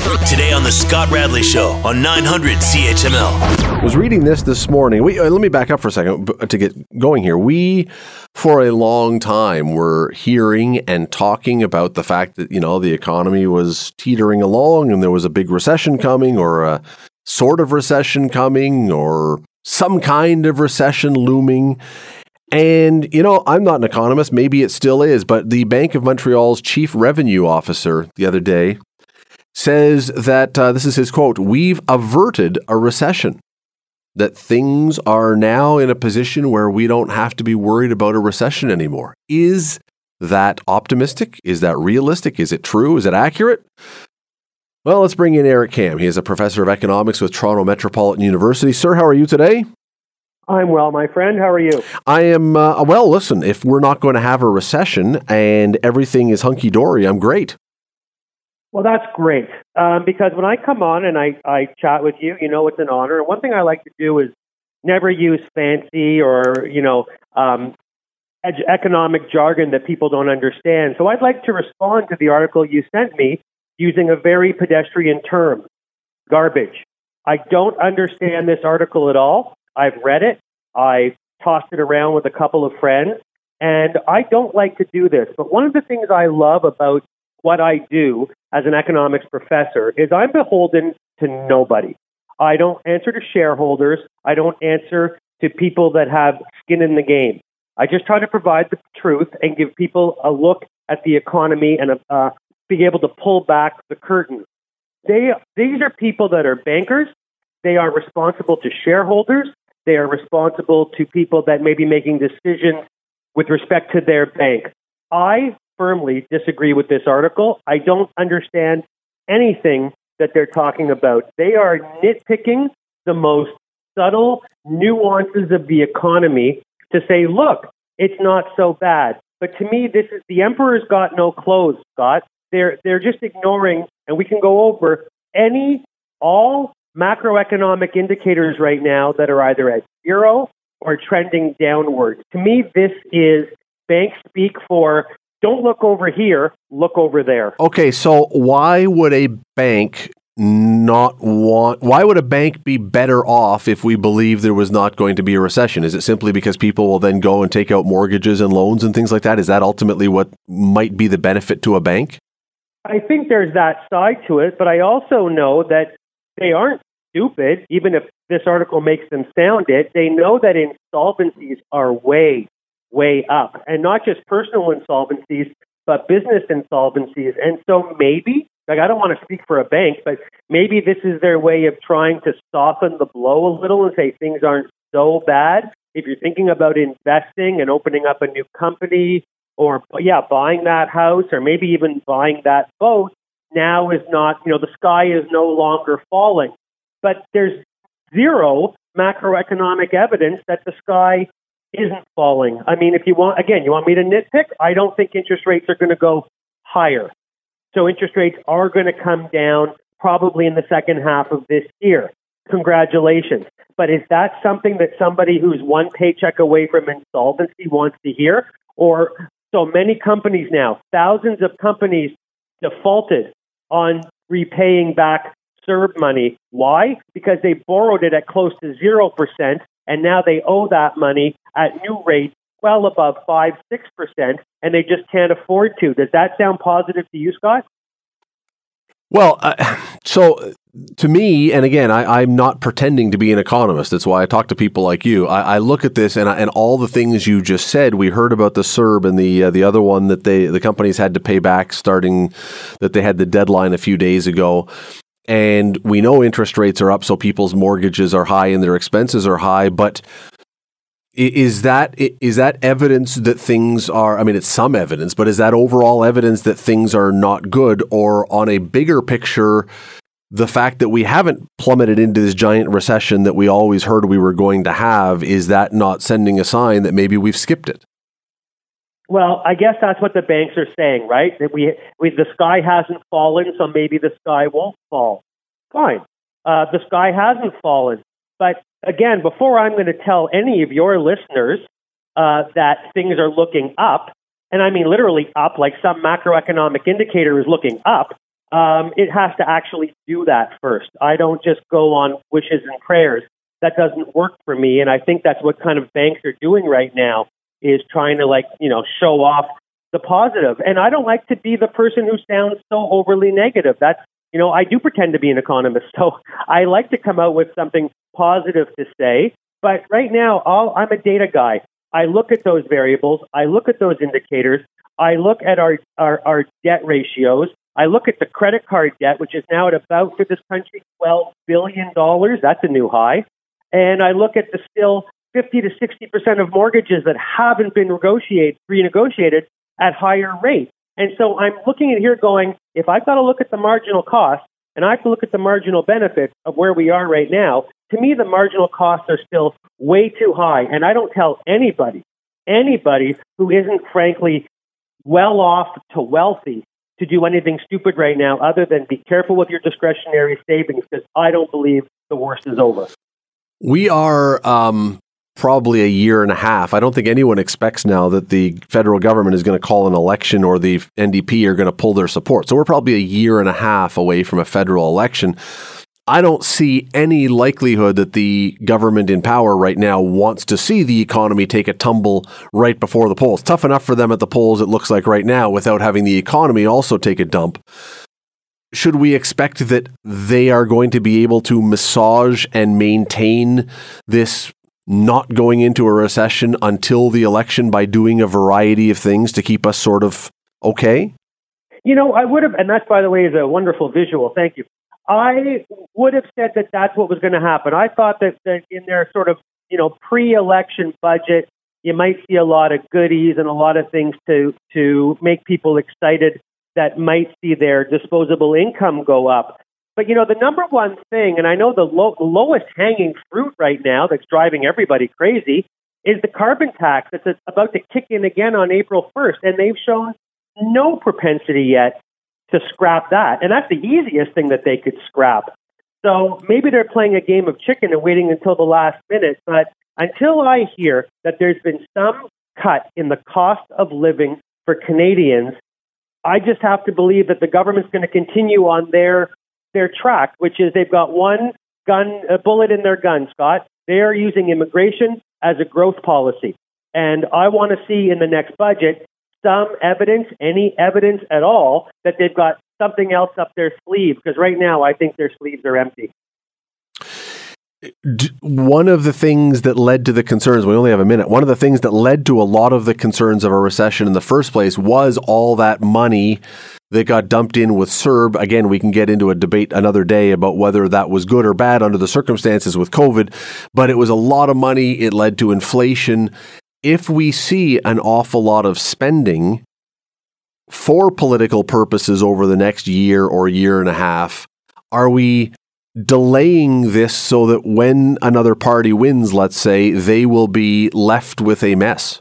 Today on the Scott Radley Show on 900 CHML. I was reading this morning. Let me back up for a second to get going here. We, for a long time, were hearing and talking about the fact that, the economy was teetering along and there was a big recession coming, or a sort of recession coming, or some kind of recession looming. And, I'm not an economist. Maybe it still is. But the Bank of Montreal's chief revenue officer the other day says that, this is his quote, "We've averted a recession, that things are now in a position where we don't have to be worried about a recession anymore." Is that optimistic? Is that realistic? Is it true? Is it accurate? Well, let's bring in Eric Kam. He is a professor of economics with Toronto Metropolitan University. Sir, how are you today? I'm well, my friend. How are you? I am, well, listen, if we're not going to have a recession and everything is hunky-dory, I'm great. Well, that's great, because when I come on and I chat with you, it's an honor. And one thing I like to do is never use fancy or, economic jargon that people don't understand. So I'd like to respond to the article you sent me using a very pedestrian term, garbage. I don't understand this article at all. I've read it. I tossed it around with a couple of friends, and I don't like to do this. But one of the things I love about what I do as an economics professor is I'm beholden to nobody. I don't answer to shareholders. I don't answer to people that have skin in the game. I just try to provide the truth and give people a look at the economy and be able to pull back the curtain. These are people that are bankers. They are responsible to shareholders. They are responsible to people that may be making decisions with respect to their bank. I firmly disagree with this article. I don't understand anything that they're talking about. They are nitpicking the most subtle nuances of the economy to say, look, it's not so bad. But to me, this is the emperor's got no clothes, Scott. They're just ignoring, and we can go over all macroeconomic indicators right now that are either at zero or trending downwards. To me, this is bank speak for don't look over here, look over there. Okay, so why would a bank be better off if we believe there was not going to be a recession? Is it simply because people will then go and take out mortgages and loans and things like that? Is that ultimately what might be the benefit to a bank? I think there's that side to it, but I also know that they aren't stupid, even if this article makes them sound it. They know that insolvencies are way up, and not just personal insolvencies, but business insolvencies. And so maybe, I don't want to speak for a bank, but maybe this is their way of trying to soften the blow a little and say things aren't so bad. If you're thinking about investing and opening up a new company or, buying that house or maybe even buying that boat, now is not, the sky is no longer falling. But there's zero macroeconomic evidence that the sky isn't falling. I mean, if you want me to nitpick? I don't think interest rates are going to go higher. So interest rates are going to come down probably in the second half of this year. Congratulations. But is that something that somebody who's one paycheck away from insolvency wants to hear? Or so many companies now, thousands of companies defaulted on repaying back CERB money. Why? Because they borrowed it at close to 0%, and now they owe that money at new rates well above 5-6%, and they just can't afford to. Does that sound positive to you, Scott? Well, so to me, and again, I'm not pretending to be an economist. That's why I talk to people like you. I look at this and all the things you just said. We heard about the CERB and the other one that the companies had to pay back starting that they had the deadline a few days ago. And we know interest rates are up, so people's mortgages are high and their expenses are high. But is that evidence that things are, I mean, it's some evidence, but is that overall evidence that things are not good? Or on a bigger picture, the fact that we haven't plummeted into this giant recession that we always heard we were going to have, is that not sending a sign that maybe we've skipped it? Well, I guess that's what the banks are saying, right? That the sky hasn't fallen, so maybe the sky won't fall. Fine. The sky hasn't fallen. But again, before I'm going to tell any of your listeners that things are looking up, and I mean literally up, like some macroeconomic indicator is looking up, it has to actually do that first. I don't just go on wishes and prayers. That doesn't work for me. And I think that's what kind of banks are doing right now, is trying to show off the positive. And I don't like to be the person who sounds so overly negative. That's, I do pretend to be an economist. So I like to come out with something positive to say. But right now, I'm a data guy. I look at those variables. I look at those indicators. I look at our debt ratios. I look at the credit card debt, which is now at about, for this country, $12 billion. That's a new high. And I look at the still 50 to 60% of mortgages that haven't been renegotiated at higher rates. And so I'm looking at here going, if I've got to look at the marginal cost and I have to look at the marginal benefits of where we are right now, to me, the marginal costs are still way too high. And I don't tell anybody who isn't frankly well off to wealthy to do anything stupid right now other than be careful with your discretionary savings, because I don't believe the worst is over. We are probably a year and a half. I don't think anyone expects now that the federal government is going to call an election or the NDP are going to pull their support. So we're probably a year and a half away from a federal election. I don't see any likelihood that the government in power right now wants to see the economy take a tumble right before the polls. Tough enough for them at the polls, it looks like right now, without having the economy also take a dump. Should we expect that they are going to be able to massage and maintain this not going into a recession until the election by doing a variety of things to keep us sort of okay? I would have, and that, by the way, is a wonderful visual. Thank you. I would have said that that's what was going to happen. I thought that in their sort of, pre-election budget, you might see a lot of goodies and a lot of things to make people excited that might see their disposable income go up. But, the number one thing, and I know the lowest hanging fruit right now that's driving everybody crazy, is the carbon tax that's about to kick in again on April 1st. And they've shown no propensity yet to scrap that. And that's the easiest thing that they could scrap. So maybe they're playing a game of chicken and waiting until the last minute. But until I hear that there's been some cut in the cost of living for Canadians, I just have to believe that the government's going to continue on their track, which is they've got one bullet in their gun, Scott. They are using immigration as a growth policy. And I want to see in the next budget some evidence, any evidence at all, that they've got something else up their sleeve, because right now I think their sleeves are empty. One of the things that led to the concerns, we only have a minute, one of the things that led to a lot of the concerns of a recession in the first place was all that money that got dumped in with CERB. Again, we can get into a debate another day about whether that was good or bad under the circumstances with COVID, but it was a lot of money. It led to inflation. If we see an awful lot of spending for political purposes over the next year or year and a half, are we delaying this so that when another party wins, let's say, they will be left with a mess?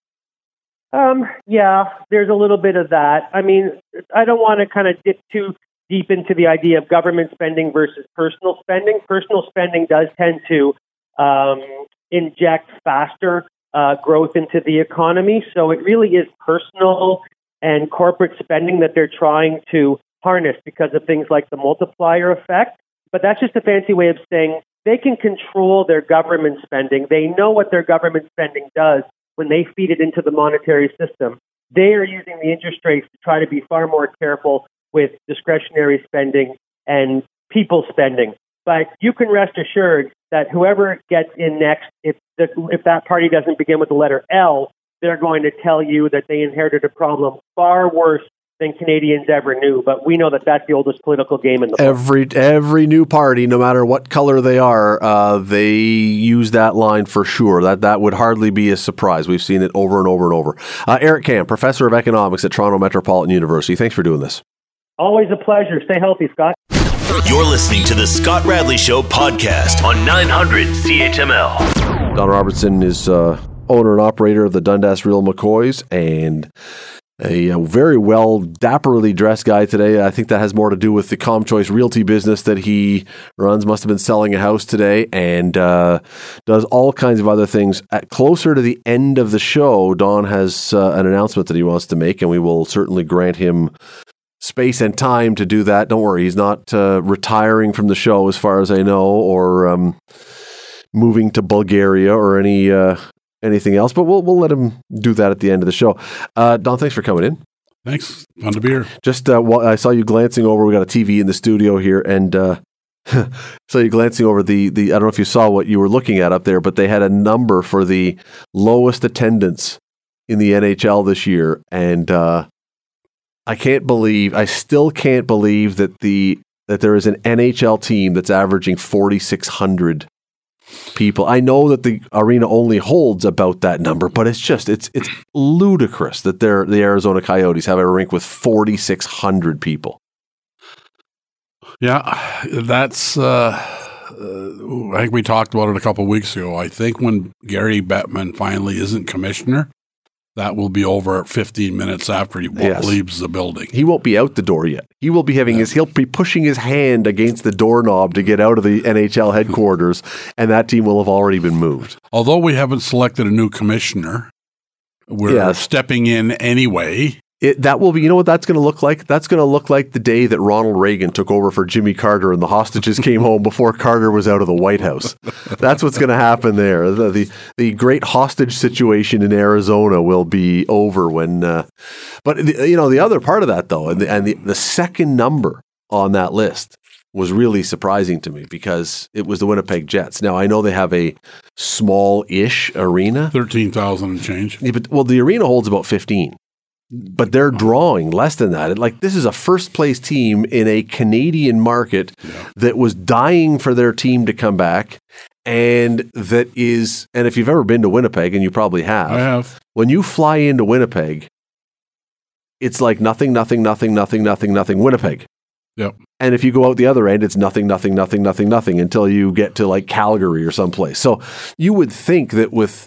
Yeah, there's a little bit of that. I mean, I don't want to kind of dip too deep into the idea of government spending versus personal spending. Personal spending does tend to inject faster growth into the economy. So it really is personal and corporate spending that they're trying to harness because of things like the multiplier effect. But that's just a fancy way of saying they can control their government spending. They know what their government spending does when they feed it into the monetary system. They are using the interest rates to try to be far more careful with discretionary spending and people spending. But you can rest assured that whoever gets in next, if that party doesn't begin with the letter L, they're going to tell you that they inherited a problem far worse than Canadians ever knew. But we know that that's the oldest political game in the book. Every new party, no matter what color they are, they use that line for sure. That would hardly be a surprise. We've seen it over and over and over. Eric Kam, Professor of Economics at Toronto Metropolitan University. Thanks for doing this. Always a pleasure. Stay healthy, Scott. You're listening to the Scott Radley Show podcast on 900 CHML. Don Robertson is owner and operator of the Dundas Real McCoys, and a very well, dapperly dressed guy today. I think that has more to do with the ComChoice Realty business that he runs. Must have been selling a house today, and does all kinds of other things. Closer to the end of the show, Don has an announcement that he wants to make, and we will certainly grant him space and time to do that. Don't worry, he's not retiring from the show as far as I know, or moving to Bulgaria or anything else. But we'll let him do that at the end of the show. Don, thanks for coming in. Thanks. Fun to be here. Just I saw you glancing over. We got a TV in the studio here, and saw you glancing over the. I don't know if you saw what you were looking at up there, but they had a number for the lowest attendance in the NHL this year, and I still can't believe that there is an NHL team that's averaging 4,600 people. I know that the arena only holds about that number, but it's ludicrous that the Arizona Coyotes have a rink with 4,600 people. Yeah, that's. I think we talked about it a couple of weeks ago. I think when Gary Bettman finally isn't commissioner, that will be over 15 minutes after he leaves the building. He won't be out the door yet. He will be he'll be pushing his hand against the doorknob to get out of the NHL headquarters, and that team will have already been moved. Although we haven't selected a new commissioner, we're stepping in anyway. That will be, you know what that's going to look like? That's going to look like the day that Ronald Reagan took over for Jimmy Carter and the hostages came home before Carter was out of the White House. That's what's going to happen there. The great hostage situation in Arizona will be over when. But the other part of that though, and the second number on that list was really surprising to me because it was the Winnipeg Jets. Now I know they have a small-ish arena, 13,000 and change. Yeah, but the arena holds about 15. But they're drawing less than that. This is a first-place team in a Canadian market that was dying for their team to come back, and if you've ever been to Winnipeg, and you probably have, I have. When you fly into Winnipeg, it's like nothing, Winnipeg. Yep. And if you go out the other end, it's nothing until you get to like Calgary or someplace. So you would think that with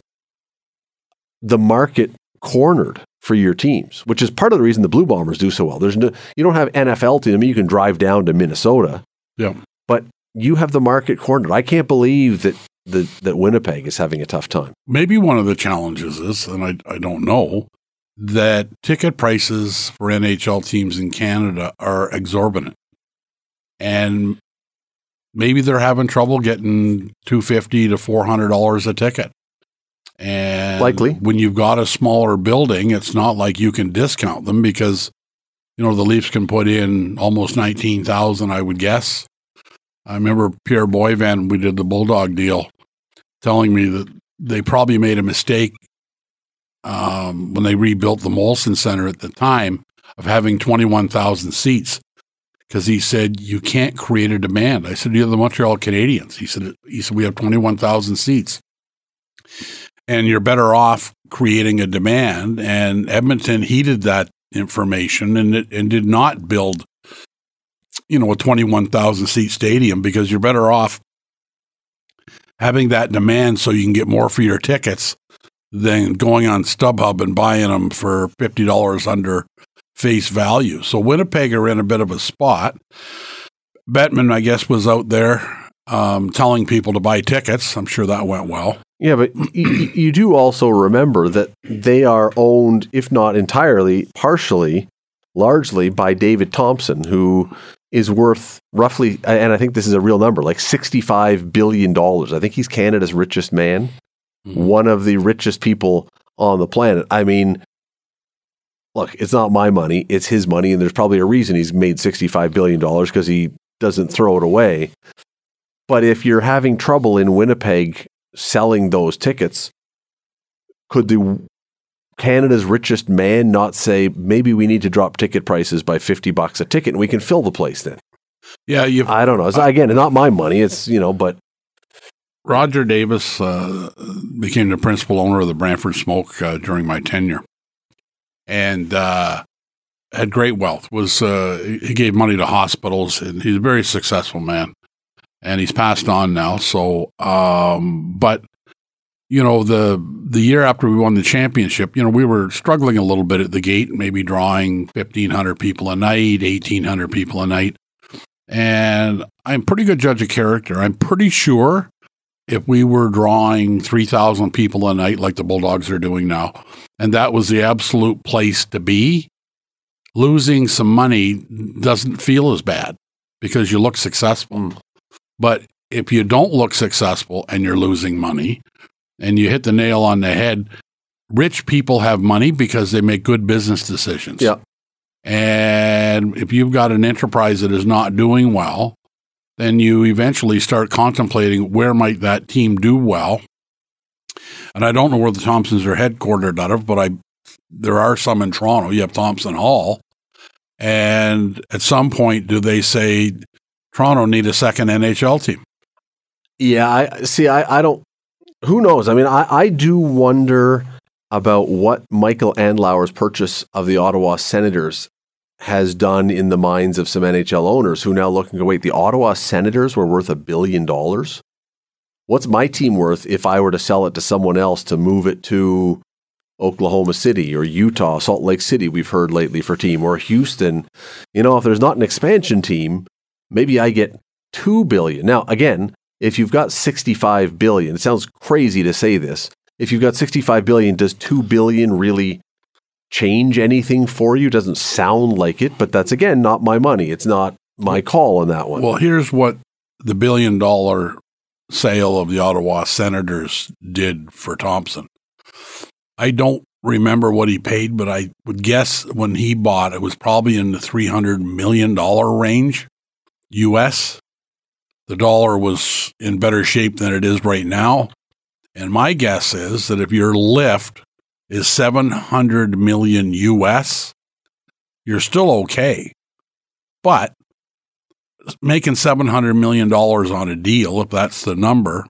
the market cornered for your teams, which is part of the reason the Blue Bombers do so well. You don't have NFL team. I mean, you can drive down to Minnesota, but you have the market cornered. I can't believe that Winnipeg is having a tough time. Maybe one of the challenges is, and I don't know, that ticket prices for NHL teams in Canada are exorbitant, and maybe they're having trouble getting $250 to $400 a ticket. And likely when you've got a smaller building, it's not like you can discount them because, the Leafs can put in almost 19,000, I would guess. I remember Pierre Boivin, we did the Bulldog deal, telling me that they probably made a mistake when they rebuilt the Molson Center at the time of having 21,000 seats. Because he said, you can't create a demand. I said, you're the Montreal Canadiens. He said, we have 21,000 seats. And you're better off creating a demand. And Edmonton heeded that information and did not build, a 21,000 seat stadium because you're better off having that demand so you can get more for your tickets than going on StubHub and buying them for $50 under face value. So Winnipeg are in a bit of a spot. Bettman, I guess, was out there telling people to buy tickets. I'm sure that went well. Yeah, but you do also remember that they are owned, if not entirely, partially, largely by David Thompson, who is worth roughly, and I think this is a real number, like $65 billion. I think he's Canada's richest man, one of the richest people on the planet. I mean, look, it's not my money, it's his money, and there's probably a reason he's made $65 billion because he doesn't throw it away. But if you're having trouble in Winnipeg selling those tickets, could Canada's richest man not say, maybe we need to drop ticket prices by $50 a ticket and we can fill the place then? Yeah. I don't know. It's, again, not my money. It's, but. Roger Davis became the principal owner of the Brantford Smoke during my tenure and had great wealth. He gave money to hospitals and he's a very successful man. And he's passed on now. So, but, the year after we won the championship, we were struggling a little bit at the gate, maybe drawing 1,500 people a night, 1,800 people a night. And I'm a pretty good judge of character. I'm pretty sure if we were drawing 3,000 people a night like the Bulldogs are doing now, and that was the absolute place to be, losing some money doesn't feel as bad because you look successful. But if you don't look successful and you're losing money, and you hit the nail on the head, rich people have money because they make good business decisions. Yeah. And if you've got an enterprise that is not doing well, then you eventually start contemplating where might that team do well. And I don't know where the Thompsons are headquartered out of, but there are some in Toronto. You have Thompson Hall. And at some point, do they say Toronto need a second NHL team? Yeah, I don't. Who knows? I mean, I do wonder about what Michael Andlauer's purchase of the Ottawa Senators has done in the minds of some NHL owners who now look and go, wait, the Ottawa Senators were worth $1 billion? What's my team worth if I were to sell it to someone else to move it to Oklahoma City or Utah, Salt Lake City, we've heard lately for team, or Houston? If there's not an expansion team, maybe I get $2 billion. Now, again, if you've got $65 billion, it sounds crazy to say this. If you've got $65 billion, does $2 billion really change anything for you? Doesn't sound like it, but that's, again, not my money. It's not my call on that one. Well, here's what the $1 billion sale of the Ottawa Senators did for Thompson. I don't remember what he paid, but I would guess when he bought, it was probably in the $300 million range, US. The dollar was in better shape than it is right now. And my guess is that if your lift is $700 million US, you're still okay. But making $700 million on a deal, if that's the number,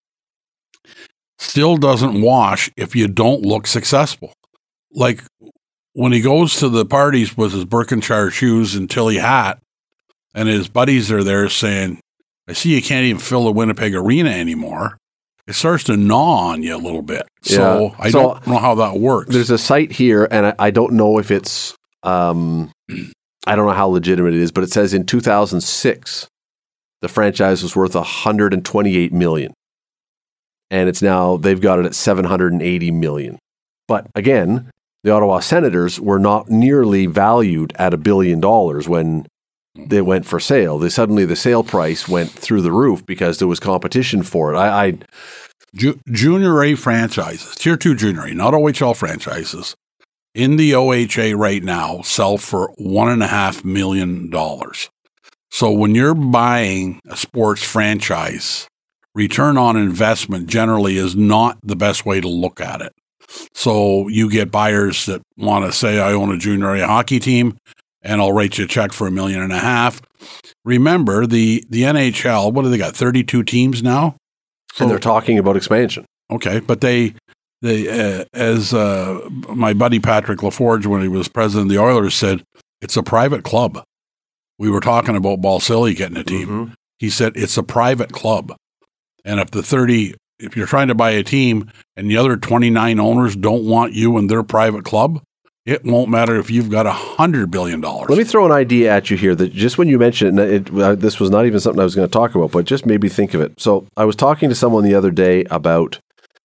still doesn't wash if you don't look successful. Like when he goes to the parties with his Birkenshire shoes and Tilly hat, and his buddies are there saying, I see you can't even fill the Winnipeg Arena anymore. It starts to gnaw on you a little bit. So I don't know how that works. There's a site here, and I don't know if it's, I don't know how legitimate it is, but it says in 2006, the franchise was worth $128 million. And it's now, they've got it at $780 million. But again, the Ottawa Senators were not nearly valued at $1 billion when they went for sale. Suddenly the sale price went through the roof because there was competition for it. Junior A franchises, Tier 2 Junior A, not OHL franchises, in the OHA right now sell for $1.5 million. So when you're buying a sports franchise, return on investment generally is not the best way to look at it. So you get buyers that want to say, I own a junior A hockey team, and I'll write you a check for $1.5 million. Remember, the NHL, what do they got, 32 teams now? And they're talking about expansion. Okay, but they as my buddy Patrick LaForge, when he was president of the Oilers, said, it's a private club. We were talking about Balsillie getting a team. Mm-hmm. He said, it's a private club. And if you're trying to buy a team and the other 29 owners don't want you in their private club, it won't matter if you've got $100 billion. Let me throw an idea at you here that just when you mentioned it, this was not even something I was going to talk about, but just made me think of it. So I was talking to someone the other day about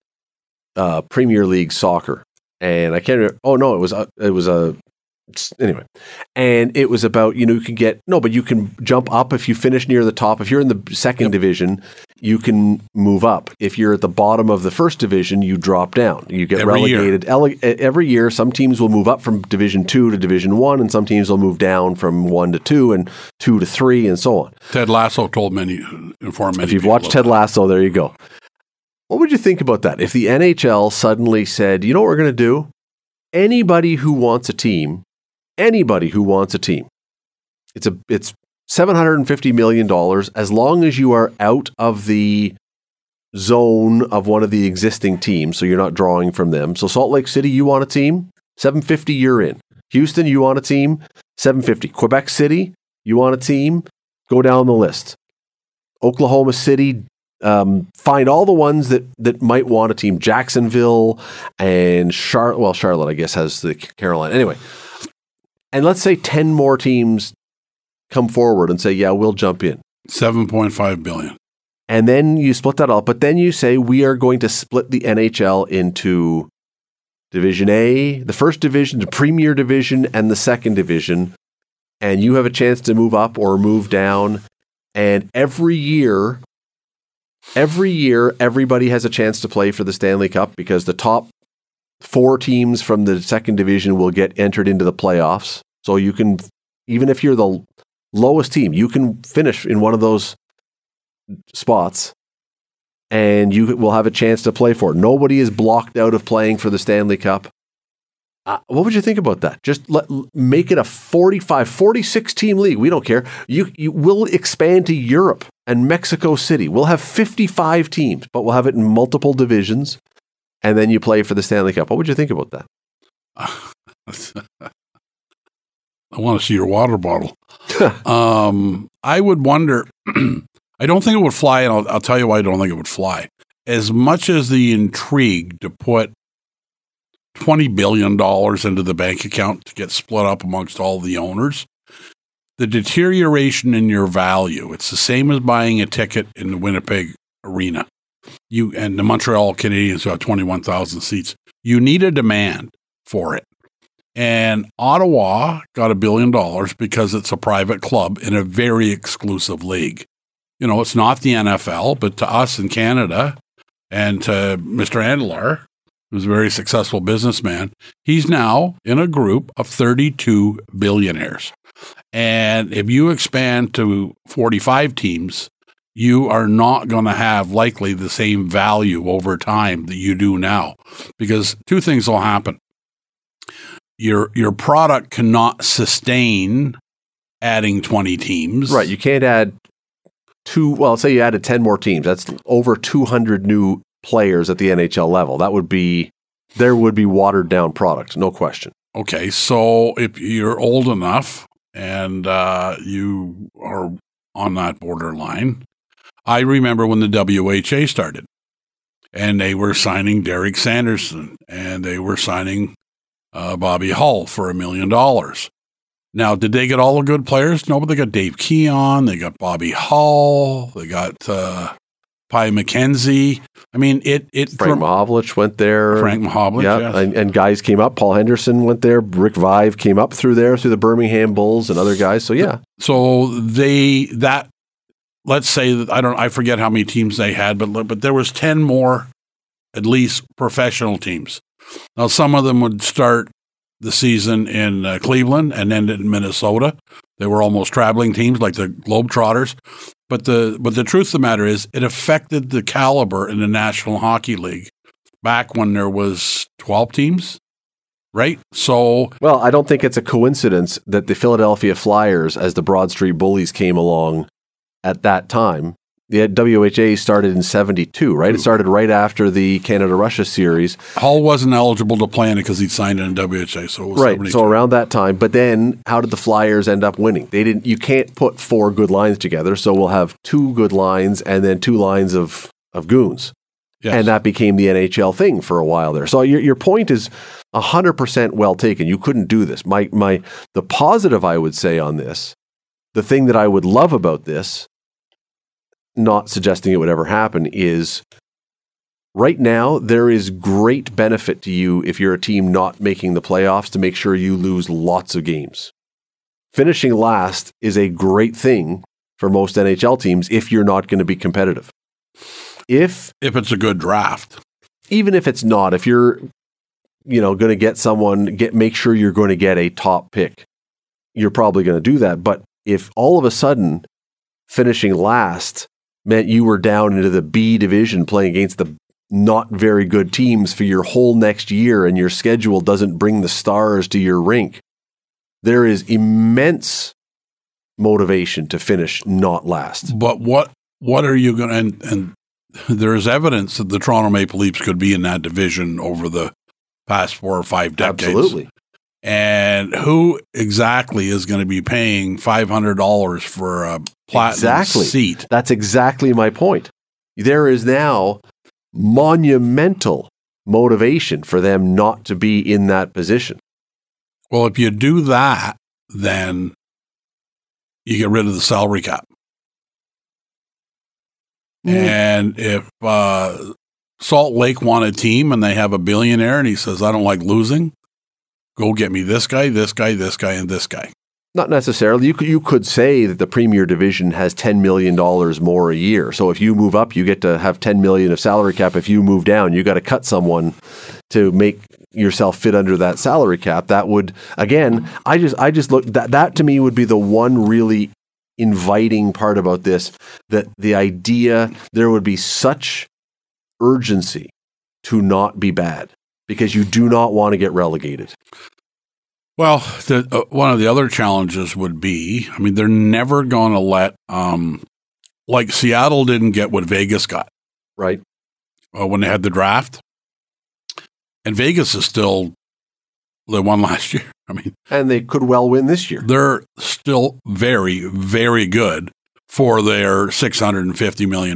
Premier League soccer, and I can't remember. Oh no, it was a anyway, and it was about you can jump up if you finish near the top. If you're in the second division, you can move up. If you're at the bottom of the first division, you drop down. You get relegated every year. Some teams will move up from Division 2 to Division 1, and some teams will move down from 1 to 2 and 2 to 3 and so on. Ted Lasso informed many. If you've watched Ted Lasso, there you go. What would you think about that? If the NHL suddenly said, you know what we're going to do? Anybody who wants a team, it's $750 million as long as you are out of the zone of one of the existing teams, so you're not drawing from them. So Salt Lake City, you want a team? $750, you're in. Houston, you want a team? $750. Quebec City, you want a team? Go down the list. Oklahoma City, find all the ones that might want a team. Jacksonville and Charlotte, I guess, has the Carolina. Anyway, and let's say 10 more teams come forward and say, yeah, we'll jump in. $7.5 billion. And then you split that up, but then you say we are going to split the NHL into Division A, the first division, the Premier Division, and the second division. And you have a chance to move up or move down. And every year, everybody has a chance to play for the Stanley Cup because the top 4 teams from the second division will get entered into the playoffs. So you can, even if you're the lowest team, you can finish in one of those spots and you will have a chance to play for it. Nobody is blocked out of playing for the Stanley Cup. What would you think about that? Just make it a 46 team league. We don't care. You will expand to Europe and Mexico City. We'll have 55 teams, but we'll have it in multiple divisions. And then you play for the Stanley Cup. What would you think about that? I want to see your water bottle. I would wonder, I don't think it would fly, and I'll tell you why I don't think it would fly. As much as the intrigue to put $20 billion into the bank account to get split up amongst all the owners, the deterioration in your value, it's the same as buying a ticket in the Winnipeg Arena. You and the Montreal Canadiens who have 21,000 seats. You need a demand for it. And Ottawa got $1 billion because it's a private club in a very exclusive league. You know, it's not the NFL, but to us in Canada and to Mr. Andlar, who's a very successful businessman, he's now in a group of 32 billionaires. And if you expand to 45 teams, you are not going to have likely the same value over time that you do now, because 2 things will happen. Your product cannot sustain adding 20 teams. Right. You can't add say you added 10 more teams. That's over 200 new players at the NHL level. There would be watered down product, no question. Okay. So if you're old enough and you are on that borderline, I remember when the WHA started and they were signing Derek Sanderson and they were signing Bobby Hull for $1 million. Now, did they get all the good players? No, but they got Dave Keon, they got Bobby Hull, they got Pi McKenzie. I mean, Frank Mahovlich went there. Frank Mahovlich, yeah, yes. and guys came up. Paul Henderson went there. Rick Vive came up through the Birmingham Bulls and other guys. So yeah, so let's say that I forget how many teams they had, but there was 10 more, at least professional teams. Now, some of them would start the season in Cleveland and end in Minnesota. They were almost traveling teams like the Globetrotters. But the truth of the matter is it affected the caliber in the National Hockey League back when there was 12 teams, right? So, well, I don't think it's a coincidence that the Philadelphia Flyers, as the Broad Street Bullies came along at that time, the WHA started in 72, right? It started right after the Canada-Russia series. Hull wasn't eligible to play in it because he'd signed in WHA, so it was right. 72. So around that time, but then how did the Flyers end up winning? You can't put 4 good lines together, so we'll have 2 good lines and then 2 lines of goons. Yes. And that became the NHL thing for a while there. So your point is 100% well taken. You couldn't do this. The positive I would say on this, the thing that I would love about this, not suggesting it would ever happen, is right now there is great benefit to you if you're a team not making the playoffs to make sure you lose lots of games. Finishing last is a great thing for most NHL teams if you're not going to be competitive. If it's a good draft. Even if it's not, if you're going to get someone, make sure you're going to get a top pick. You're probably going to do that. But if all of a sudden finishing last meant you were down into the B division playing against the not very good teams for your whole next year and your schedule doesn't bring the stars to your rink, there is immense motivation to finish not last. But what are you going to, and there's evidence that the Toronto Maple Leafs could be in that division over the past 4 or 5 decades. Absolutely. And who exactly is going to be paying $500 for a platinum seat? That's exactly my point. There is now monumental motivation for them not to be in that position. Well, if you do that, then you get rid of the salary cap. And if Salt Lake won a team and they have a billionaire and he says, I don't like losing. Go get me this guy, this guy, this guy, and this guy. Not necessarily. You could say that the Premier Division has $10 million more a year. So if you move up, you get to have $10 million of salary cap. If you move down, you got to cut someone to make yourself fit under that salary cap. That would, again, I just look, that to me would be the one really inviting part about this, that the idea there would be such urgency to not be bad because you do not want to get relegated. Well, one of the other challenges would be, I mean, they're never going to let, like Seattle didn't get what Vegas got. Right. When they had the draft. And Vegas is still, they won last year. I mean, and they could well win this year. They're still very, very good for their $650 million.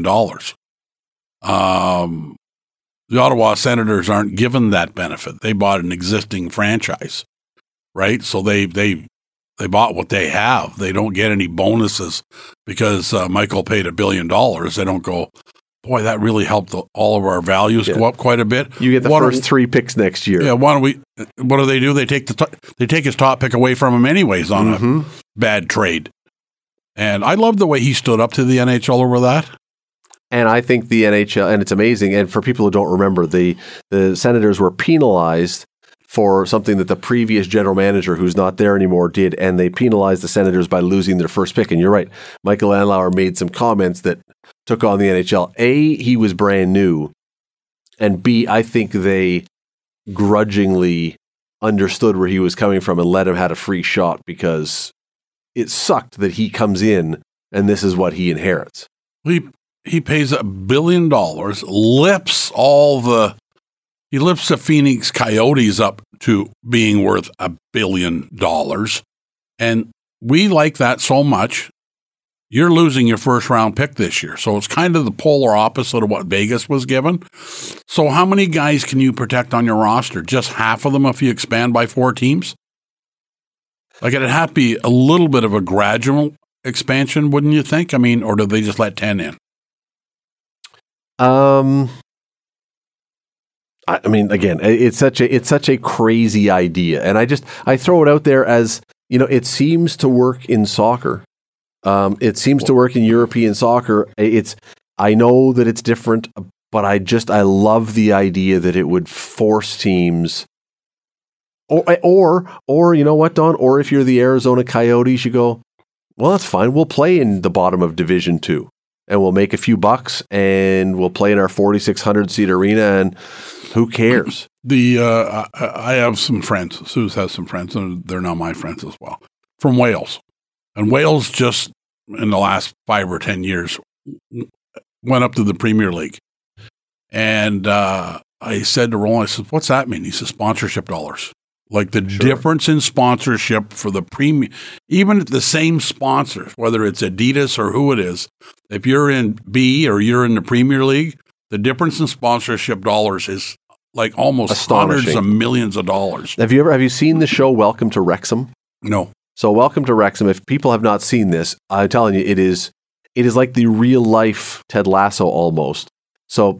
The Ottawa Senators aren't given that benefit. They bought an existing franchise. Right, so they bought what they have. They don't get any bonuses because Michael paid $1 billion. They don't go, boy, that really helped all of our values go up quite a bit. You get the first 3 picks next year. Yeah, why don't we? What do? They take his top pick away from him anyways on a bad trade. And I love the way he stood up to the NHL over that. And I think the NHL, and it's amazing. And for people who don't remember, the Senators were penalized for something that the previous general manager, who's not there anymore, did, and they penalized the Senators by losing their first pick. And you're right, Michael Andlauer made some comments that took on the NHL. A, he was brand new, and B, I think they grudgingly understood where he was coming from and let him have a free shot because it sucked that he comes in and this is what he inherits. He pays $1 billion, He lifts the Phoenix Coyotes up to being worth $1 billion. And we like that so much. You're losing your first round pick this year. So it's kind of the polar opposite of what Vegas was given. So how many guys can you protect on your roster? Just half of them if you expand by 4 teams? Like it'd have to be a little bit of a gradual expansion, wouldn't you think? I mean, or do they just let 10 in? I mean, again, it's such a crazy idea, and I throw it out there as, you know, it seems to work in soccer. It seems to work in European soccer. I know that it's different, but I love the idea that it would force teams, or you know what, Don, or if you're the Arizona Coyotes, you go, well, that's fine. We'll play in the bottom of Division 2. And we'll make a few bucks, and we'll play in our 4,600 seat arena, and who cares? I have some friends. Suze has some friends, and they're now my friends as well, from Wales. And Wales just in the last 5 or 10 years went up to the Premier League. And I said to Roland, I said, "What's that mean?" He said, "Sponsorship dollars." Like the difference in sponsorship for the premium, even the same sponsors, whether it's Adidas or who it is, if you're in B or you're in the Premier League, the difference in sponsorship dollars is like almost hundreds of millions of dollars. Have you seen the show Welcome to Wrexham? No. So Welcome to Wrexham, if people have not seen this, I'm telling you, it is like the real life Ted Lasso almost. So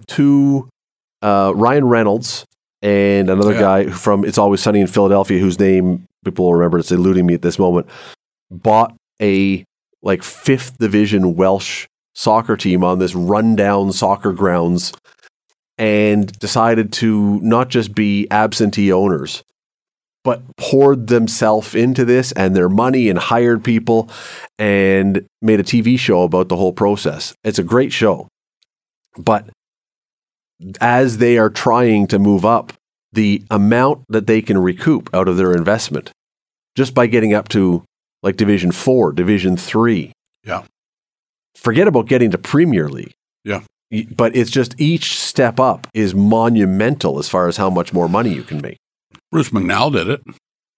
Ryan Reynolds and another guy from It's Always Sunny in Philadelphia, whose name people will remember, it's eluding me at this moment, bought a 5th division Welsh soccer team on this rundown soccer grounds and decided to not just be absentee owners, but poured themselves into this and their money and hired people and made a TV show about the whole process. It's a great show. But as they are trying to move up, the amount that they can recoup out of their investment just by getting up to like Division 4, Division 3. Yeah. Forget about getting to Premier League. Yeah. But it's just each step up is monumental as far as how much more money you can make. Bruce McNall did it.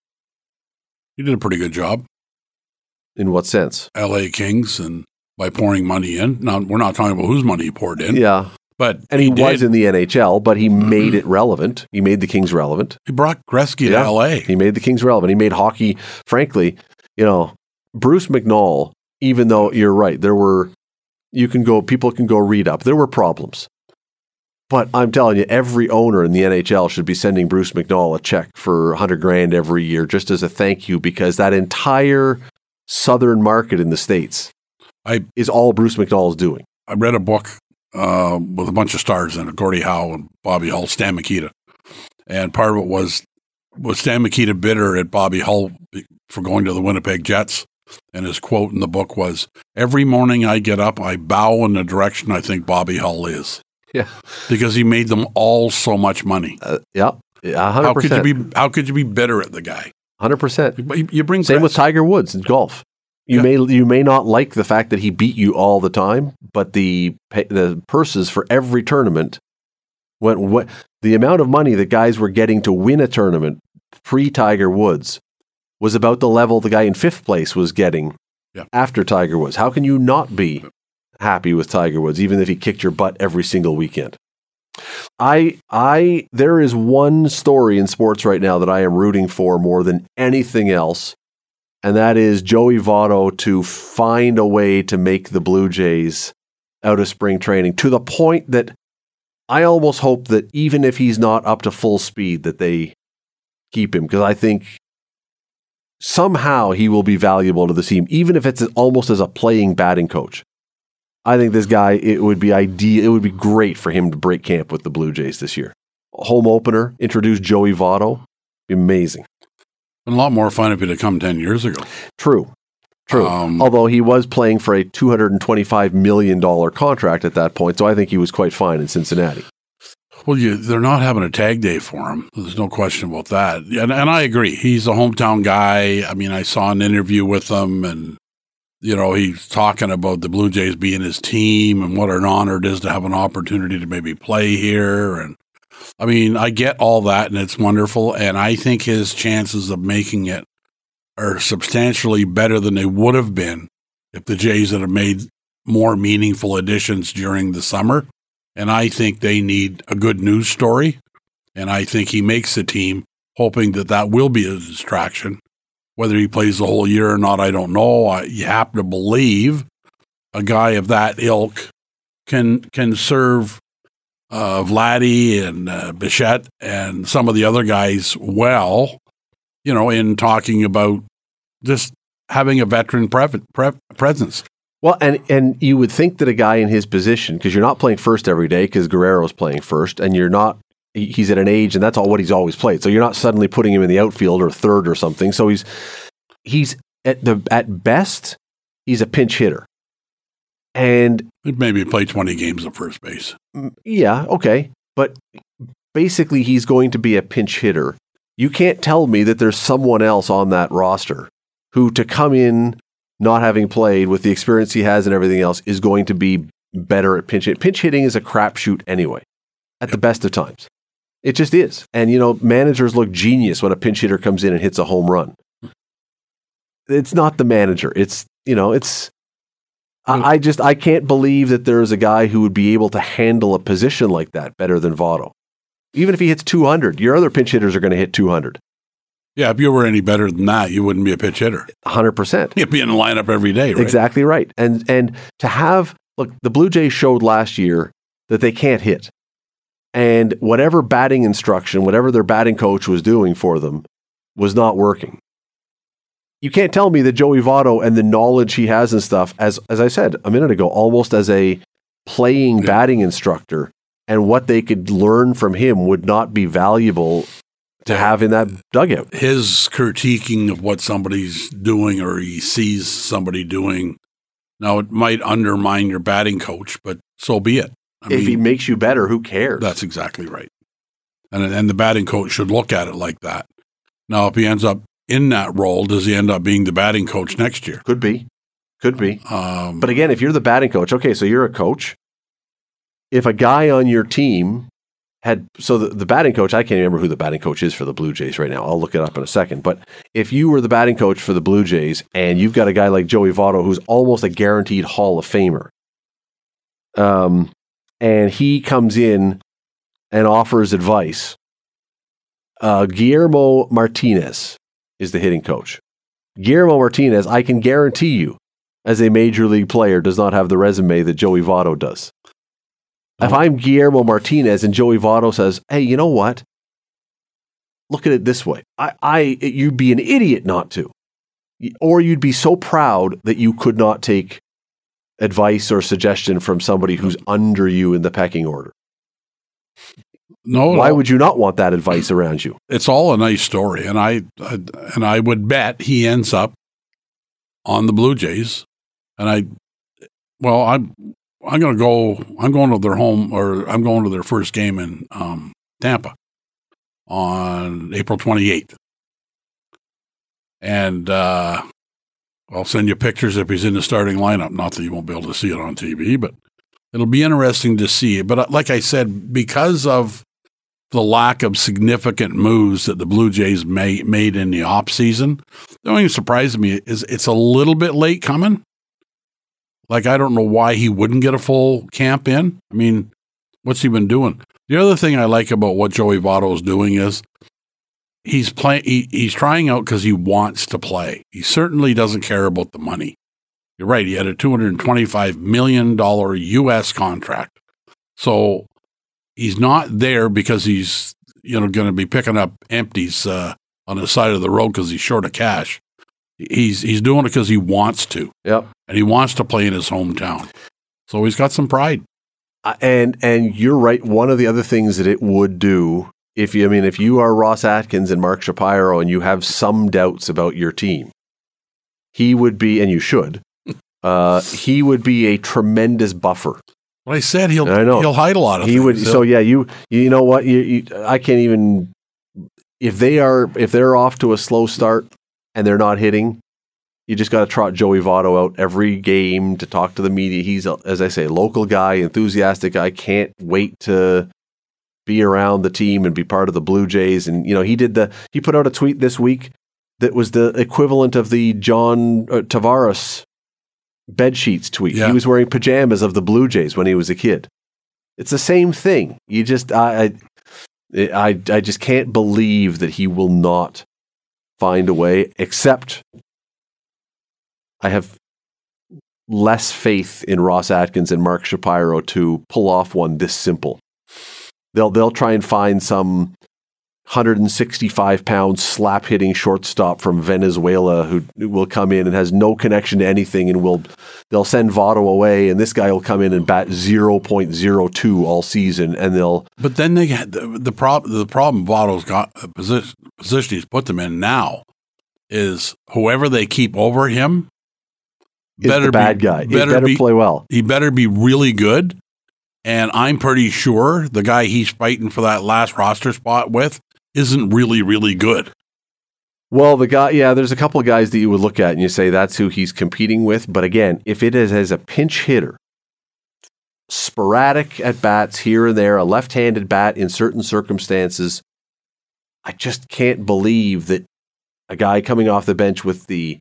He did a pretty good job. In what sense? LA Kings, and by pouring money in. Now, we're not talking about whose money he poured in. Yeah. And he was in the NHL, but he made it relevant. He made the Kings relevant. He brought Gretzky to LA. He made the Kings relevant. He made hockey, frankly, Bruce McNall, even though you're right, people can go read up. There were problems. But I'm telling you, every owner in the NHL should be sending Bruce McNall a check for $100,000 every year just as a thank you, because that entire southern market in the States is all Bruce McNall is doing. I read a book with a bunch of stars in it, Gordie Howe and Bobby Hull, Stan Mikita. And part of it was Stan Mikita bitter at Bobby Hull for going to the Winnipeg Jets? And his quote in the book was, "Every morning I get up, I bow in the direction I think Bobby Hull is." Yeah. Because he made them all so much money. Yeah, 100%. How could you be bitter at the guy? 100%. You bring Same with Tiger Woods in golf. You may not like the fact that he beat you all the time, but the purses for every tournament went the amount of money that guys were getting to win a tournament pre-Tiger Woods was about the level the guy in fifth place was getting after Tiger Woods. How can you not be happy with Tiger Woods, even if he kicked your butt every single weekend? There is one story in sports right now that I am rooting for more than anything else, and that is Joey Votto to find a way to make the Blue Jays out of spring training, to the point that I almost hope that even if he's not up to full speed, that they keep him, because I think somehow he will be valuable to the team, even if it's almost as a playing batting coach. I think this guy, it would be ideal. It would be great for him to break camp with the Blue Jays this year. Home opener, introduce Joey Votto. Amazing. Been a lot more fun if it had come 10 years ago. True. Although he was playing for a $225 million contract at that point, so I think he was quite fine in Cincinnati. Well, they're not having a tag day for him. There's no question about that. And I agree. He's a hometown guy. I mean, I saw an interview with him, and, he's talking about the Blue Jays being his team and what an honor it is to have an opportunity to maybe play here. And I mean, I get all that, and it's wonderful. And I think his chances of making it are substantially better than they would have been if the Jays had made more meaningful additions during the summer. And I think they need a good news story. And I think he makes the team, hoping that will be a distraction. Whether he plays the whole year or not, I don't know. You have to believe a guy of that ilk can serve Vladdy and Bichette and some of the other guys well, in talking about just having a veteran presence. Well, and you would think that a guy in his position, because you're not playing first every day because Guerrero's playing first, and he's at an age, and that's what he's always played. So you're not suddenly putting him in the outfield or third or something. So he's at best, he's a pinch hitter. And maybe play 20 games at first base. Yeah, okay. But basically he's going to be a pinch hitter. You can't tell me that there's someone else on that roster who, to come in not having played with the experience he has and everything else, is going to be better at pinch hitting. Pinch hitting is a crapshoot anyway, at the best of times. It just is. And, managers look genius when a pinch hitter comes in and hits a home run. It's not the manager. I can't believe that there's a guy who would be able to handle a position like that better than Votto. Even if he hits 200, your other pinch hitters are going to hit 200. Yeah, if you were any better than that, you wouldn't be a pitch hitter. 100%. You'd be in the lineup every day, right? Exactly right. And to have, look, the Blue Jays showed last year that they can't hit. And whatever batting instruction, whatever their batting coach was doing for them, was not working. You can't tell me that Joey Votto and the knowledge he has and stuff, as I said a minute ago, almost as a playing batting instructor, and what they could learn from him would not be valuable to have in that dugout. His critiquing of what somebody's doing, or he sees somebody doing, now it might undermine your batting coach, but so be it. If he makes you better, who cares? That's exactly right. And the batting coach should look at it like that. Now, if he ends up in that role, does he end up being the batting coach next year? Could be. But again, if you're the batting coach, okay, so you're a coach. If a guy on your team the batting coach, I can't remember who the batting coach is for the Blue Jays right now. I'll look it up in a second. But if you were the batting coach for the Blue Jays and you've got a guy like Joey Votto who's almost a guaranteed Hall of Famer, and he comes in and offers advice, Guillermo Martinez is the hitting coach. Guillermo Martinez, I can guarantee you, as a major league player, does not have the resume that Joey Votto does. If I'm Guillermo Martinez and Joey Votto says, hey, you know what? Look at it this way. You'd be an idiot not to. Or you'd be so proud that you could not take advice or suggestion from somebody who's under you in the pecking order. No, why would you not want that advice around you? It's all a nice story, and I would bet he ends up on the Blue Jays. And I'm going to their home, or I'm going to their first game in Tampa on April 28th, and I'll send you pictures if he's in the starting lineup. Not that you won't be able to see it on TV, but it'll be interesting to see. But like I said, because of the lack of significant moves that the Blue Jays made in the off season, the only thing that surprises me is it's a little bit late coming. Like, I don't know why he wouldn't get a full camp in. I mean, what's he been doing? The other thing I like about what Joey Votto is doing is he's playing. He's trying out because he wants to play. He certainly doesn't care about the money. You're right. He had a $225 million U.S. contract. So he's not there because he's, going to be picking up empties on the side of the road because he's short of cash. He's doing it because he wants to. Yep. And he wants to play in his hometown. So he's got some pride. And you're right. One of the other things that it would do, if you are Ross Atkins and Mark Shapiro and you have some doubts about your team, he would be, and you should, he would be a tremendous buffer. Well, I said he'll hide a lot of things. Would. So yeah, you know what? I can't even, if they're off to a slow start and they're not hitting, you just got to trot Joey Votto out every game to talk to the media. He's, as I say, a local guy, enthusiastic guy. Can't wait to be around the team and be part of the Blue Jays. And he put out a tweet this week that was the equivalent of the John Tavares bed sheets tweet. Yeah. He was wearing pajamas of the Blue Jays when he was a kid. It's the same thing. You just, I just can't believe that he will not find a way, except I have less faith in Ross Atkins and Mark Shapiro to pull off one this simple. They'll try and find some 165-pound slap-hitting shortstop from Venezuela who will come in and has no connection to anything, and they'll send Votto away, and this guy will come in and bat 0.02 all season, and they'll. But then they had the problem Votto's got position he's put them in now is whoever they keep over him. Better bad guy. He better play well. He better be really good. And I'm pretty sure the guy he's fighting for that last roster spot with isn't really, really good. Well, the guy, there's a couple of guys that you would look at and you say that's who he's competing with. But again, if it is as a pinch hitter, sporadic at bats here and there, a left-handed bat in certain circumstances, I just can't believe that a guy coming off the bench with the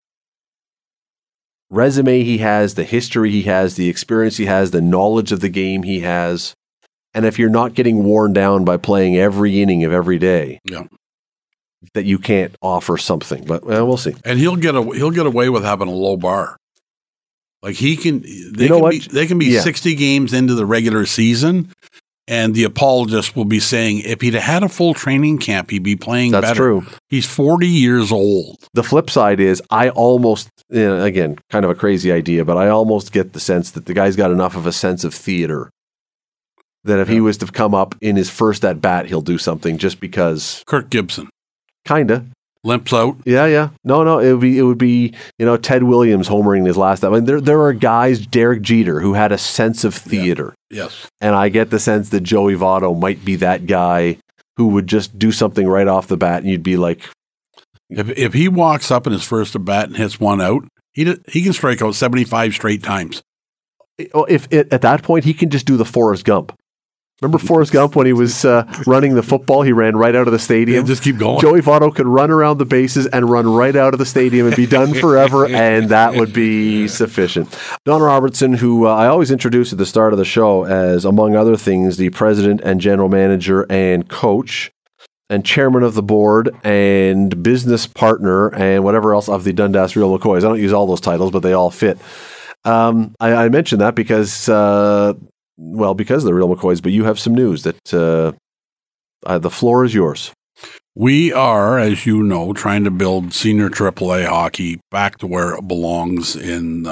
resume he has, the history he has, the experience he has, the knowledge of the game he has, and if you're not getting worn down by playing every inning of every day, that you can't offer something. But we'll see. And he'll get away with having a low bar. Like they can be 60 games into the regular season, and the apologist will be saying if he'd had a full training camp, he'd be playing better. That's true. He's 40 years old. The flip side is I almost, again, kind of a crazy idea, but I almost get the sense that the guy's got enough of a sense of theater that if he was to come up in his first at bat, he'll do something just because. Kirk Gibson. Kinda. Limps out. Yeah. No, it would be Ted Williams homering his last. I mean, there are guys, Derek Jeter, who had a sense of theater. Yeah. Yes. And I get the sense that Joey Votto might be that guy who would just do something right off the bat, and you'd be like, if he walks up in his first at bat and hits one out, he can strike out 75 straight times. At that point, he can just do the Forrest Gump. Remember Forrest Gump when he was running the football? He ran right out of the stadium. Just keep going. Joey Votto could run around the bases and run right out of the stadium and be done forever, and that would be sufficient. Don Robertson, who I always introduce at the start of the show as, among other things, the president and general manager and coach and chairman of the board and business partner and whatever else of the Dundas Real McCoys. I don't use all those titles, but they all fit. I mentioned that because because of the Real McCoys, but you have some news that the floor is yours. We are, as you know, trying to build senior AAA hockey back to where it belongs in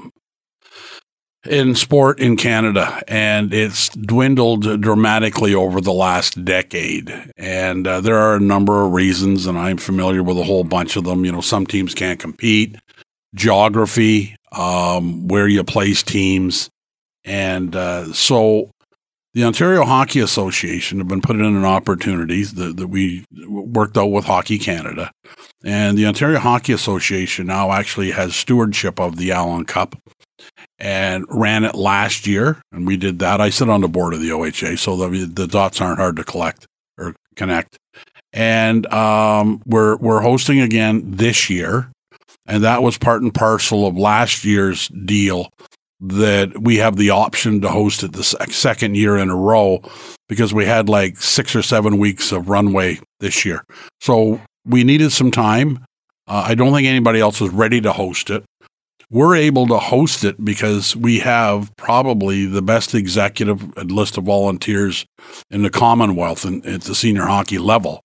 sport in Canada, and it's dwindled dramatically over the last decade. And there are a number of reasons, and I'm familiar with a whole bunch of them. You know, some teams can't compete, geography, where you place teams, and so the Ontario Hockey Association have been putting in an opportunity that we worked out with Hockey Canada. And the Ontario Hockey Association now actually has stewardship of the Allen Cup and ran it last year. And we did that. I sit on the board of the OHA, so the dots aren't hard to collect or connect. And we're hosting again this year. And that was part and parcel of last year's deal, that we have the option to host it the second year in a row, because we had like 6 or 7 weeks of runway this year. So we needed some time. I don't think anybody else was ready to host it. We're able to host it because we have probably the best executive list of volunteers in the Commonwealth at the senior hockey level.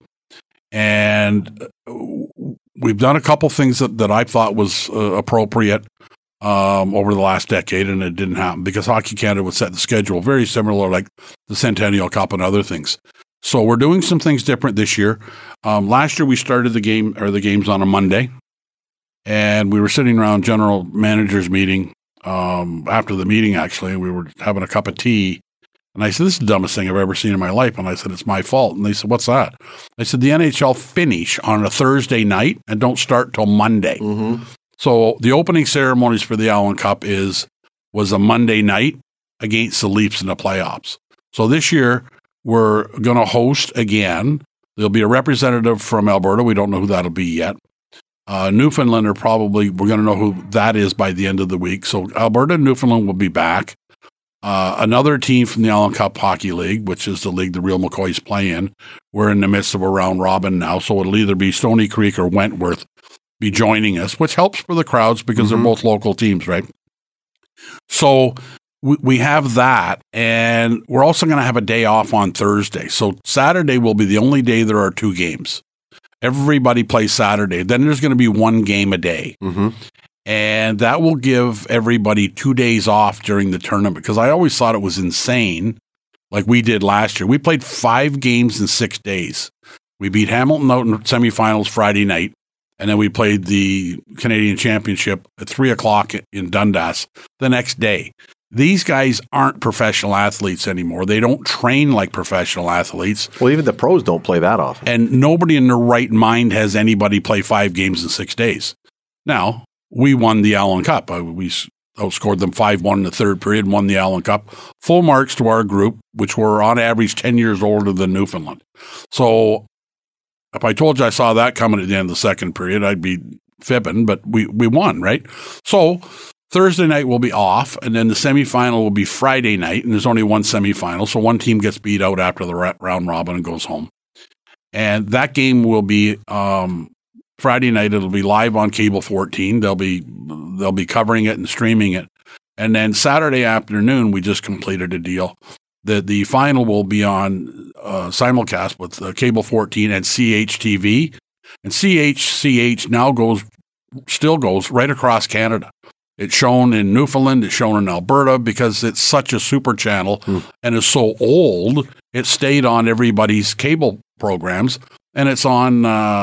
And we've done a couple things that I thought was appropriate over the last decade, and it didn't happen because Hockey Canada would set the schedule very similar, like the Centennial Cup and other things. So we're doing some things different this year. Last year we started the games on a Monday, and we were sitting around general managers meeting after the meeting. Actually, we were having a cup of tea, and I said, "This is the dumbest thing I've ever seen in my life." And I said, "It's my fault." And they said, "What's that?" I said, "The NHL finish on a Thursday night and don't start till Monday." Mm-hmm. So the opening ceremonies for the Allen Cup was a Monday night against the Leafs in the playoffs. So this year we're going to host again. There'll be a representative from Alberta. We don't know who that'll be yet. Newfoundland we're going to know who that is by the end of the week. So Alberta and Newfoundland will be back. Another team from the Allen Cup Hockey League, which is the league the Real McCoys play in. We're in the midst of a round robin now, so it'll either be Stony Creek or Wentworth be joining us, which helps for the crowds because they're both local teams, right? So we have that, and we're also going to have a day off on Thursday. So Saturday will be the only day there are 2 games. Everybody plays Saturday. Then there's going to be 1 game a day. Mm-hmm. And that will give everybody 2 days off during the tournament, because I always thought it was insane, like we did last year. We played 5 games in 6 days. We beat Hamilton out in semifinals Friday night. And then we played the Canadian Championship at 3:00 in Dundas the next day. These guys aren't professional athletes anymore. They don't train like professional athletes. Well, even the pros don't play that often. And nobody in their right mind has anybody play 5 games in 6 days. Now, we won the Allen Cup. We outscored them 5-1 in the third period, won the Allen Cup. Full marks to our group, which were on average 10 years older than Newfoundland. So if I told you I saw that coming at the end of the second period, I'd be fibbing, but we won, right? So Thursday night will be off, and then the semifinal will be Friday night, and there's only 1 semifinal, so 1 team gets beat out after the round robin and goes home. And that game will be Friday night. It'll be live on Cable 14. They'll be covering it and streaming it. And then Saturday afternoon, we just completed a deal that the final will be on simulcast with Cable 14 and CHTV. And CH now still goes right across Canada. It's shown in Newfoundland, it's shown in Alberta, because it's such a super channel and is so old, it stayed on everybody's cable programs, and it's on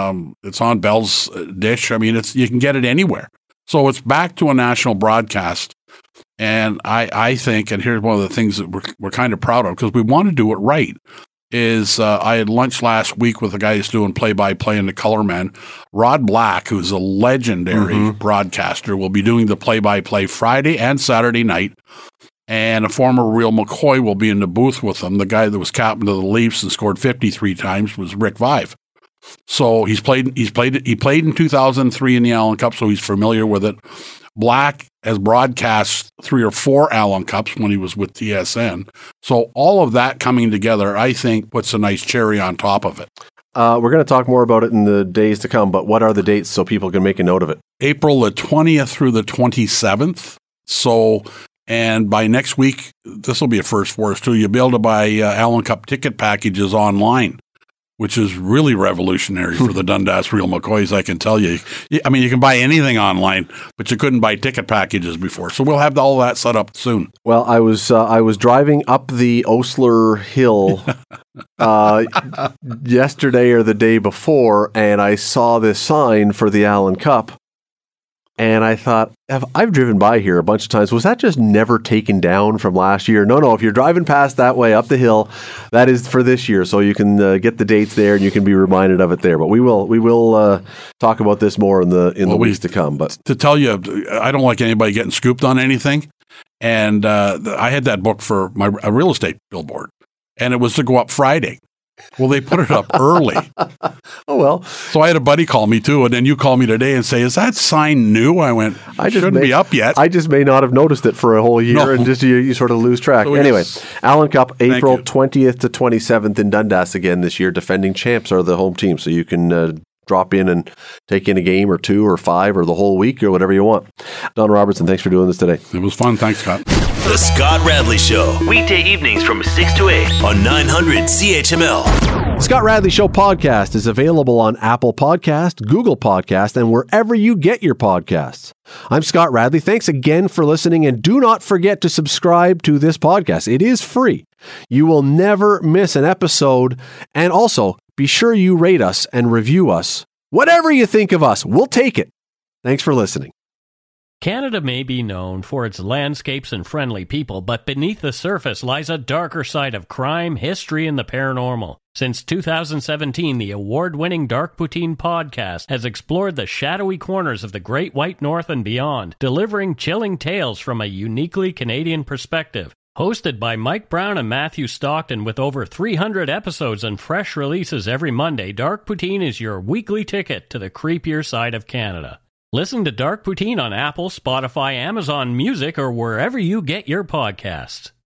Bell's dish. I mean, you can get it anywhere. So it's back to a national broadcast. And I think, and here's one of the things that we're kind of proud of, because we want to do it right, is I had lunch last week with a guy who's doing play-by-play in the Color Man. Rod Black, who's a legendary broadcaster, will be doing the play-by-play Friday and Saturday night. And a former Real McCoy will be in the booth with him. The guy that was captain of the Leafs and scored 53 times was Rick Vive. So he played in 2003 in the Allen Cup, so he's familiar with it. Black has broadcast 3 or 4 Allen Cups when he was with TSN. So all of that coming together, I think, puts a nice cherry on top of it. We're going to talk more about it in the days to come, but what are the dates so people can make a note of it? April the 20th through the 27th. So And by next week, this will be a first for us too. You'll be able to buy Allen Cup ticket packages online, which is really revolutionary for the Dundas Real McCoys, I can tell you. I mean, you can buy anything online, but you couldn't buy ticket packages before. So we'll have all that set up soon. Well, I was driving up the Osler Hill yesterday or the day before, and I saw this sign for the Allen Cup. And I thought, I've driven by here a bunch of times. Was that just never taken down from last year? No. If you're driving past that way up the hill, that is for this year. So you can get the dates there, and you can be reminded of it there. But we will talk about this more in the weeks to come. But to tell you, I don't like anybody getting scooped on anything. And I had that book for a real estate billboard, and it was to go up Friday. Well, they put it up early. Oh, well. So I had a buddy call me too, and then you call me today and say, is that sign new? I went, shouldn't be up yet. I just may not have noticed it for a whole year, and just you sort of lose track. So anyway, Allen Cup, April 20th to 27th in Dundas again this year. Defending champs are the home team, so you can drop in and take in a game or 2 or 5 or the whole week or whatever you want. Don Robertson, thanks for doing this today. It was fun. Thanks, Scott. The Scott Radley Show, weekday evenings from 6 to 8 on 900 CHML. The Scott Radley Show podcast is available on Apple Podcast, Google Podcast, and wherever you get your podcasts. I'm Scott Radley. Thanks again for listening, and do not forget to subscribe to this podcast. It is free. You will never miss an episode, and also be sure you rate us and review us. Whatever you think of us, we'll take it. Thanks for listening. Canada may be known for its landscapes and friendly people, but beneath the surface lies a darker side of crime, history, and the paranormal. Since 2017, the award-winning Dark Poutine podcast has explored the shadowy corners of the Great White North and beyond, delivering chilling tales from a uniquely Canadian perspective. Hosted by Mike Brown and Matthew Stockton with over 300 episodes and fresh releases every Monday, Dark Poutine is your weekly ticket to the creepier side of Canada. Listen to Dark Poutine on Apple, Spotify, Amazon Music, or wherever you get your podcasts.